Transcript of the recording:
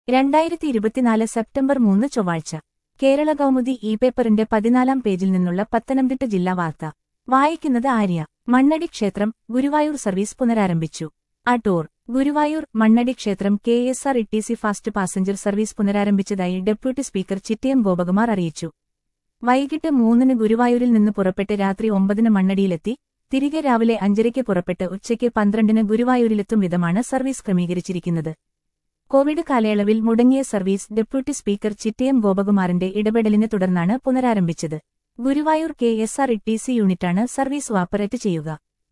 2024 September 3 ചൊവ്വാഴ്ച Kerala Kaumudi E പേപ്പറിന്റെ 14-ാം പേജിൽ നിന്നുള്ള പത്തനംതിട്ട ജില്ലാ വാർത്ത വായിക്കുന്നത് ആര്യ. മണ്ണടി ക്ഷേത്രം ഗുരുവായൂർ സർവീസ് പുനരാരംഭിച്ചു. അടൂർ. ഗുരുവായൂർ മണ്ണടി ക്ഷേത്രം KSRTC ഫാസ്റ്റ് പാസഞ്ചർ സർവീസ് പുനരാരംഭിച്ചതായി ഡെപ്യൂട്ടി സ്പീക്കർ ചിറ്റയം ഗോപകുമാർ അറിയിച്ചു. വൈകിട്ട് 3-ന് ഗുരുവായൂരിൽ നിന്ന് പുറപ്പെട്ട് രാത്രി 9-ന് മണ്ണടിയിലെത്തി തിരികെ രാവിലെ 5:30-ക്ക് പുറപ്പെട്ട് ഉച്ചയ്ക്ക് 12-ന് ഗുരുവായൂരിലെത്തും വിധമാണ് സർവീസ് ക്രമീകരിച്ചിരിക്കുന്നത്. കോവിഡ് കാലയളവിൽ മുടങ്ങിയ സർവീസ് ഡെപ്യൂട്ടി സ്പീക്കർ ചിറ്റയം ഗോപകുമാറിന്റെ ഇടപെടലിനെ തുടർന്നാണ് പുനരാരംഭിച്ചത്. ഗുരുവായൂർ KSRTC യൂണിറ്റാണ് സർവീസ് ഓപ്പറേറ്റ് ചെയ്യുക.